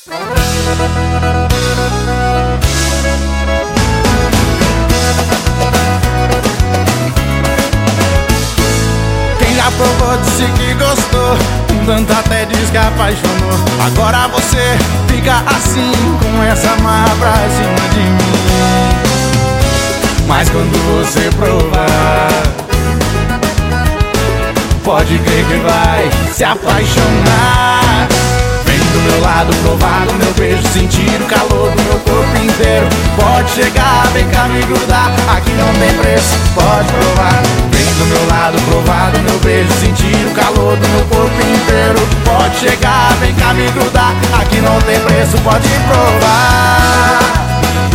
Quem já provou disse que gostou, um tanto até diz que apaixonou. Agora você fica assim, com essa marra pra cima de mim. Mas quando você provar, pode crer que vai se apaixonar. Vem do meu lado provar o meu beijo, sentir o calor do meu corpo inteiro. Pode chegar, vem cá me grudar, aqui não tem preço, pode provar. Vem do meu lado provar o meu beijo, sentir o calor do meu corpo inteiro. Pode chegar, vem cá me grudar, aqui não tem preço, pode provar.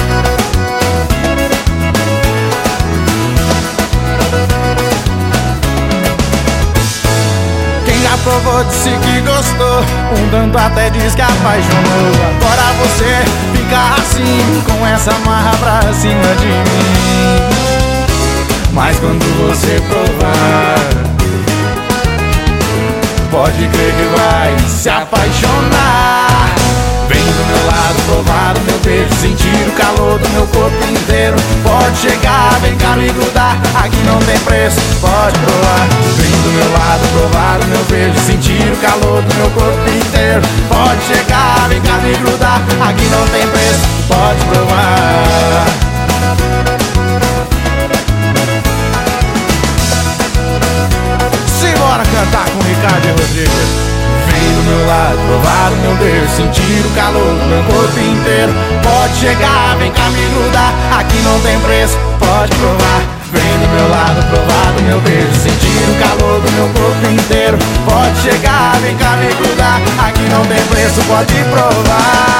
Já provou, disse que gostou, um tanto até diz que apaixonou. Agora você fica assim, com essa marra pra cima de mim. Mas quando você provar, pode crer que vai se apaixonar. Vem do meu lado provar o meu beijo, sentir o calor do meu corpo inteiro. Pode chegar, vem cá me grudar, aqui não tem preço, pode provar. Vem do meu lado provar o meu beijo, sentir o calor do meu corpo inteiro. Pode chegar, vem cá me grudar, aqui não tem preço, pode provar. Simbora cantar com Ricardo e Rodrigues. Vem do meu lado provar o meu beijo, sentir o calor do meu corpo inteiro. Pode chegar, vem cá me grudar, aqui não tem preço, pode provar. Vem do meu lado provar o meu beijo, sentir o calor do meu corpo inteiro. Pode chegar, vem cá me grudar, aqui não tem preço, pode provar.